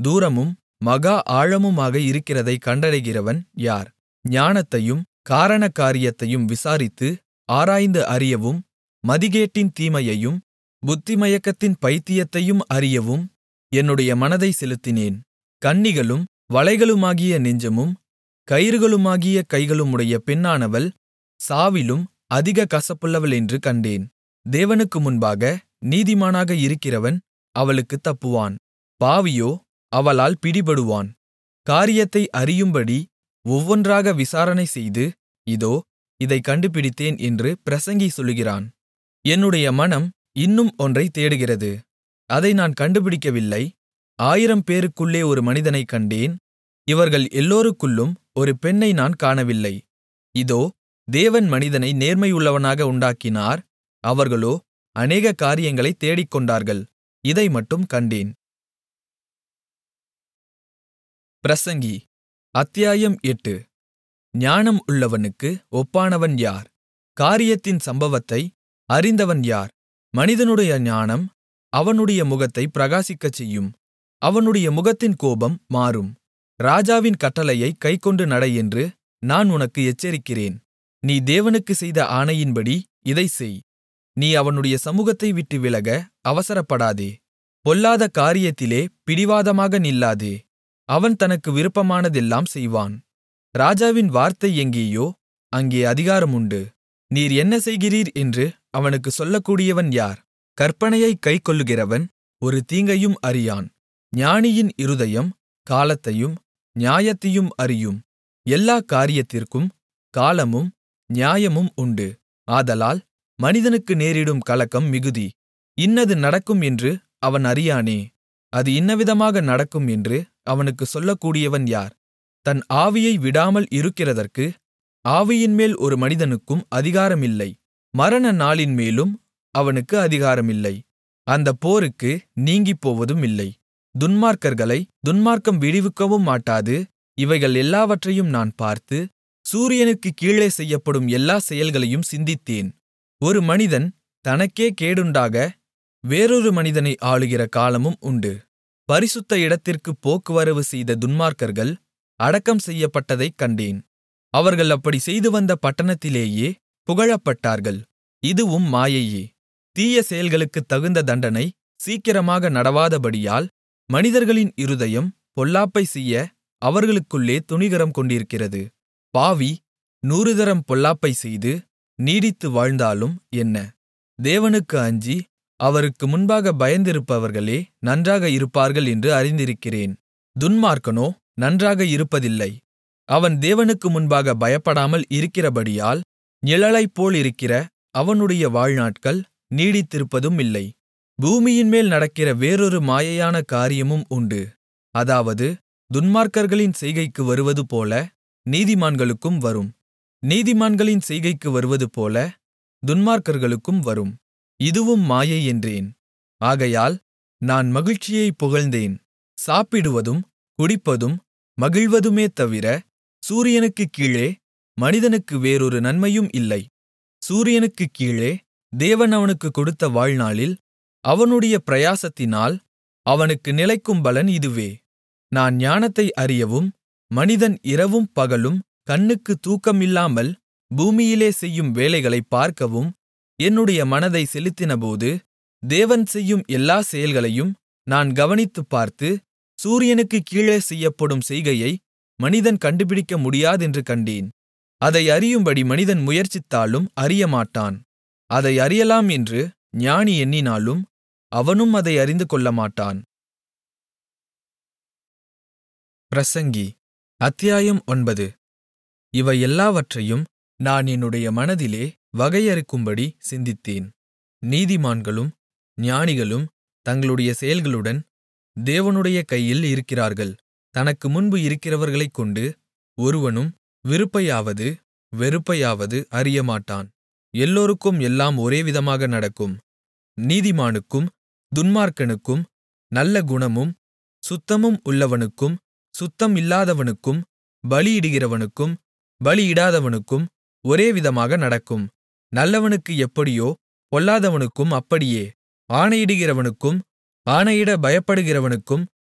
தூரமும் மகா ஆழமுமாக இருக்கிறதைக் கண்டடைகிறவன் யார்? ஞானத்தையும் காரணகாரியத்தையும் விசாரித்து ஆராய்ந்து அறியவும், மதிகேட்டின் தீமையையும் புத்திமயக்கத்தின் பைத்தியத்தையும் அறியவும் என்னுடைய மனதைச் செலுத்தினேன். கண்ணிகளும் வளைகளுமாகிய நெஞ்சமும் கயிறுகளுமாகிய கைகளுமுடைய பெண்ணானவள் சாவிலும் அதிக கசப்புள்ளவளென்று கண்டேன். தேவனுக்கு முன்பாக நீதிமானாக இருக்கிறவன் அவளுக்குத் தப்புவான், பாவியோ அவளால் பிடிபடுவான். காரியத்தை அறியும்படி ஒவ்வொன்றாக விசாரணை செய்து, இதோ இதைக் கண்டுபிடித்தேன் என்று பிரசங்கி சொல்லுகிறான். என்னுடைய மனம் இன்னும் ஒன்றைத் தேடுகிறது, அதை நான் கண்டுபிடிக்கவில்லை. ஆயிரம் பேருக்குள்ளே ஒரு மனிதனைக் கண்டேன், இவர்கள் எல்லோருக்குள்ளும் ஒரு பெண்ணை நான் காணவில்லை. இதோ தேவன் மனிதனை நேர்மையுள்ளவனாக உண்டாக்கினார், அவர்களோ அநேக காரியங்களைத் தேடிக்கொண்டார்கள், இதை மட்டும் கண்டேன். பிரசங்கி அத்தியாயம் எட்டு. ஞானம் உள்ளவனுக்கு ஒப்பானவன் யார்? காரியத்தின் சம்பவத்தை அறிந்தவன் யார்? மனிதனுடைய ஞானம் அவனுடைய முகத்தைப் பிரகாசிக்கச் செய்யும், அவனுடைய முகத்தின் கோபம் மாறும். ராஜாவின் கட்டளையைக் கைக்கொண்டு நட என்று நான் உனக்கு எச்சரிக்கிறேன். நீ தேவனுக்குச் செய்த ஆணையின்படி இதைச் செய். நீ அவனுடைய சமுகத்தை விட்டு விலக அவசரப்படாதே. பொல்லாத காரியத்திலே பிடிவாதமாக நில்லாதே. அவன் தனக்கு விருப்பமானதெல்லாம் செய்வான். ராஜாவின் வார்த்தை எங்கேயோ அங்கே அதிகாரம் உண்டு. நீர் என்ன செய்கிறீர் என்று அவனுக்குச் சொல்லக்கூடியவன் யார்? கற்பனையைக் கைக்கொள்ளுகிறவன் ஒரு தீங்கையும் அறியான். ஞானியின் இருதயம் காலத்தையும் நியாயத்தையும் அறியும். எல்லா காரியத்திற்கும் காலமும் நியாயமும் உண்டு. ஆதலால் மனிதனுக்கு நேரிடும் கலக்கம் மிகுதி. இன்னது நடக்கும் என்று அவன் அறியானே. அது இன்னவிதமாக நடக்கும் என்று அவனுக்குச் சொல்லக்கூடியவன் யார்? தன் ஆவியை விடாமல் இருக்கிறதற்கு ஆவியின்மேல் ஒரு மனிதனுக்கும் அதிகாரமில்லை, மரண நாளின்மேலும் அவனுக்கு அதிகாரமில்லை. அந்தப் போருக்கு நீங்கிப்போவதும் இல்லை. துன்மார்க்கர்களை துன்மார்க்கம் விடுவிக்கவும் மாட்டாது. இவைகள் எல்லாவற்றையும் நான் பார்த்து, சூரியனுக்குக் கீழே செய்யப்படும் எல்லா செயல்களையும் சிந்தித்தேன். ஒரு மனிதன் தனக்கே கேடுண்டாக வேறொரு மனிதனை ஆளுகிற காலமும் உண்டு. பரிசுத்த இடத்திற்குப் போக்குவரவு செய்த துன்மார்க்கர்கள் அடக்கம் செய்யப்பட்டதைக் கண்டேன். அவர்கள் அப்படி செய்து வந்த பட்டணத்திலேயே புகழப்பட்டார்கள். இதுவும் மாயையே. தீய செயல்களுக்குத் தகுந்த தண்டனை சீக்கிரமாக நடவாதபடியால் மனிதர்களின் இருதயம் பொல்லாப்பைச் செய்ய அவர்களுக்குள்ளே துணிகரம் கொண்டிருக்கிறது. பாவி நூறு தரம் பொல்லாப்பைச் செய்து நீடித்து வாழ்ந்தாலும் என்ன? தேவனுக்கு அஞ்சி அவருக்கு முன்பாக பயந்திருப்பவர்களே நன்றாக இருப்பார்கள் என்று அறிந்திருக்கிறேன். துன்மார்க்கனோ நன்றாக இருப்பதில்லை. அவன் தேவனுக்கு முன்பாக பயப்படாமல் இருக்கிறபடியால் நிழலைப்போலிருக்கிற அவனுடைய வாழ்நாட்கள் நீடித்திருப்பதுமில்லை. பூமியின்மேல் நடக்கிற வேறொரு மாயையான காரியமும் உண்டு. அதாவது துன்மார்க்கர்களின் செய்கைக்கு வருவதுபோல நீதிமான்களுக்கும் வரும், நீதிமான்களின் செய்கைக்கு வருவதுபோல துன்மார்க்கர்களுக்கும் வரும். இதுவும் மாயை என்றேன். ஆகையால் நான் மகிழ்ச்சியைப் புகழ்ந்தேன். சாப்பிடுவதும் குடிப்பதும் மகிழ்வதுமே தவிர சூரியனுக்குக் கீழே மனிதனுக்கு வேறொரு நன்மையும் இல்லை. சூரியனுக்குக் கீழே தேவன் அவனுக்குக் கொடுத்த வாழ்நாளில் அவனுடைய பிரயாசத்தினால் அவனுக்கு நிலைக்கும் பலன் இதுவே. நான் ஞானத்தை அறியவும், மனிதன் இரவும் பகலும் கண்ணுக்கு தூக்கமில்லாமல் பூமியிலே செய்யும் வேலைகளைப் பார்க்கவும் என்னுடைய மனதை செலுத்தினபோது, தேவன் செய்யும் எல்லா செயல்களையும் நான் கவனித்துப் பார்த்து, சூரியனுக்குக் கீழே செய்யப்படும் செய்கையை மனிதன் கண்டுபிடிக்க முடியாதென்று கண்டேன். அதை அறியும்படி மனிதன் முயற்சித்தாலும் அறியமாட்டான். அதை அறியலாம் என்று ஞானி எண்ணினாலும் அவனும் அதை அறிந்து கொள்ளமாட்டான். பிரசங்கி அத்தியாயம் ஒன்பது. இவை எல்லாவற்றையும் நான் என்னுடைய மனதிலே வகையறுக்கும்படி சிந்தித்தேன். நீதிமான்களும் ஞானிகளும் தங்களுடைய செயல்களுடன் தேவனுடைய கையில் இருக்கிறார்கள். தனக்கு முன்பு இருக்கிறவர்களைக் கொண்டு ஒருவனும் விருப்பையாவது வெறுப்பையாவது அறியமாட்டான். எல்லோருக்கும் எல்லாம் ஒரேவிதமாக நடக்கும். நீதிமானுக்கும் துன்மார்க்கனுக்கும், நல்ல குணமும் சுத்தமும் உள்ளவனுக்கும் சுத்தம் இல்லாதவனுக்கும், பலியிடுகிறவனுக்கும் பலியிடாதவனுக்கும் ஒரேவிதமாக நடக்கும். நல்லவனுக்கு எப்படியோ பொல்லாதவனுக்கும் அப்படியே. ஆணையிடுகிறவனுக்கும் ஆணையிட பயப்படுகிறவனுக்கும்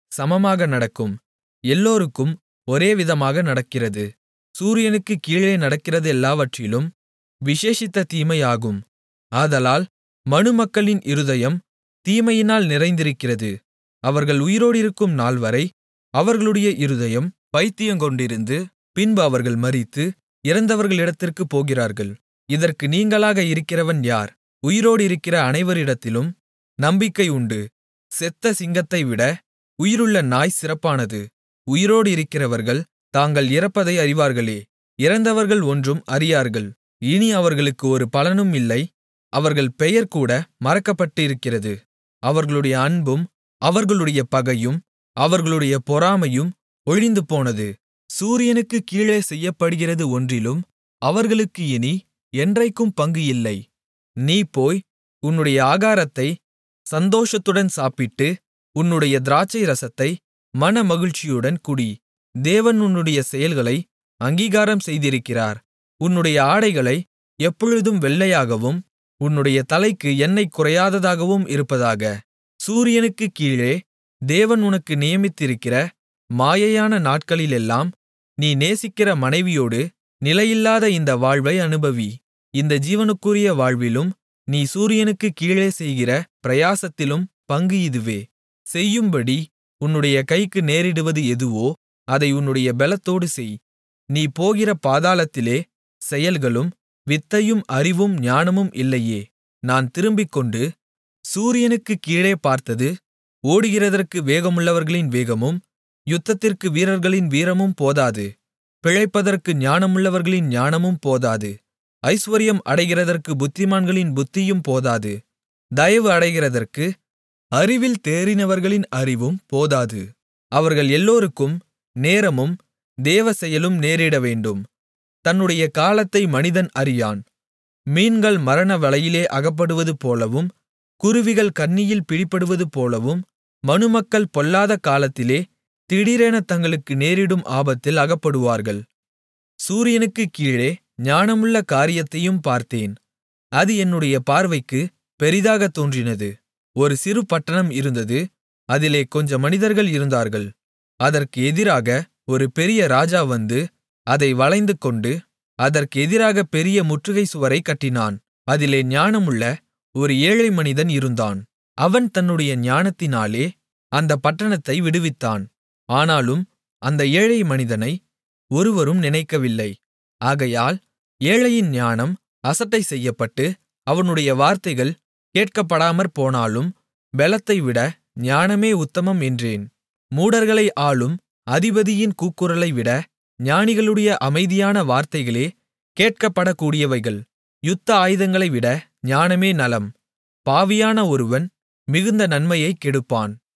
சமமாக நடக்கும். எல்லோருக்கும் ஒரேவிதமாக நடக்கிறது. சூரியனுக்குக் கீழே நடக்கிறதெல்லாவற்றிலும் விசேஷித்த தீமையாகும். ஆதலால் மனுமக்களின் இருதயம் தீமையினால் நிறைந்திருக்கிறது. அவர்கள் உயிரோடிருக்கும் நாள்வரை அவர்களுடைய இருதயம் பைத்தியங்கொண்டிருந்து, பின்பு அவர்கள் மரித்து இறந்தவர்களிடத்திற்குப் போகிறார்கள். இதற்கு நீங்கலாக இருக்கிறவன் யார்? உயிரோடிருக்கிற அனைவரிடத்திலும் நம்பிக்கை உண்டு. செத்த சிங்கத்தைவிட உயிருள்ள நாய் சிறப்பானது. உயிரோடிருக்கிறவர்கள் தாங்கள் இறப்பதை அறிவார்களே, இறந்தவர்கள் ஒன்றும் அறியார்கள். இனி அவர்களுக்கு ஒரு பலனும் இல்லை. அவர்கள் பெயர்கூட மறக்கப்பட்டிருக்கிறது. அவர்களுடைய அன்பும் அவர்களுடைய பகையும் அவர்களுடைய பொறாமையும் ஒழிந்துபோனது. சூரியனுக்குக் கீழே செய்யப்படுகிறது ஒன்றிலும் அவர்களுக்கு இனி என்றைக்கும் பங்கு இல்லை. நீ போய் உன்னுடைய ஆகாரத்தை சந்தோஷத்துடன் சாப்பிட்டு, உன்னுடைய திராட்சை ரசத்தை மனமகிழ்ச்சியுடன் குடி. தேவன் உன்னுடைய செயல்களை அங்கீகாரம் செய்திருக்கிறார். உன்னுடைய ஆடைகளை எப்பொழுதும் வெள்ளையாகவும் உன்னுடைய தலைக்கு எண்ணெய் குறையாததாகவும் இருப்பதாக. சூரியனுக்குக் கீழே தேவன் உனக்கு நியமித்திருக்கிற மாயையான நாட்களிலெல்லாம் நீ நேசிக்கிற மனைவியோடு நிலையில்லாத இந்த வாழ்வை அனுபவி. இந்த ஜீவனுக்குரிய வாழ்விலும் நீ சூரியனுக்குக் கீழே செய்கிற பிரயாசத்திலும் பங்கு இதுவே. செய்யும்படி உன்னுடைய கைக்கு நேரிடுவது எதுவோ அதை உன்னுடைய பெலத்தோடு செய். நீ போகிற பாதாளத்திலே செயல்களும் வித்தையும் அறிவும் ஞானமும் இல்லையே. நான் திரும்பிக்கொண்டு சூரியனுக்குக் கீழே பார்த்தது, ஓடுகிறதற்கு வேகமுள்ளவர்களின் வேகமும் யுத்தத்திற்கு வீரர்களின் வீரமும் போதாது. பிழைப்பதற்கு ஞானமுள்ளவர்களின் ஞானமும் போதாது. ஐசுவரியம் அடைகிறதற்கு புத்திமான்களின் புத்தியும் போதாது. தயவு அடைகிறதற்கு அறிவில் தேறினவர்களின் அறிவும் போதாது. அவர்கள் எல்லோருக்கும் நேரமும் தேவசெயலும் நேரிடவேண்டும். தன்னுடைய காலத்தை மனிதன் அறியான். மீன்கள் மரண வலையிலே அகப்படுவது போலவும், குருவிகள் கண்ணியில் பிடிபடுவது போலவும், மனுமக்கள் பொல்லாத காலத்திலே திடீரென தங்களுக்கு நேரிடும் ஆபத்தில் அகப்படுவார்கள். சூரியனுக்குக் கீழே ஞானமுள்ள காரியத்தையும் பார்த்தேன். அது என்னுடைய பார்வைக்கு பெரிதாகத் தோன்றினது. ஒரு சிறு பட்டணம் இருந்தது. அதிலே கொஞ்ச மனிதர்கள் இருந்தார்கள். அதற்கு எதிராக ஒரு பெரிய ராஜா வந்து அதை வளைந்துகொண்டு, அதற்கு எதிராக பெரிய முற்றுகை சுவரைக் கட்டினான். அதிலே ஞானமுள்ள ஒரு ஏழை மனிதன் இருந்தான். அவன் தன்னுடைய ஞானத்தினாலே அந்தப் பட்டணத்தை விடுவித்தான். ஆனாலும் அந்த ஏழை மனிதனை ஒருவரும் நினைக்கவில்லை. ஆகையால் ஏழையின் ஞானம் அசட்டை செய்யப்பட்டு, அவனுடைய வார்த்தைகள் கேட்கப்படாமற் பெலத்தைவிட ஞானமே உத்தமம் என்றேன். மூடர்களை ஆளும் அதிபதியின் கூக்குரலைவிட ஞானிகளுடைய அமைதியான வார்த்தைகளே கேட்கப்படக்கூடியவைகள். யுத்த ஆயுதங்களைவிட ஞானமே நலம். பாவியான ஒருவன் மிகுந்த நன்மையைக் கெடுப்பான்.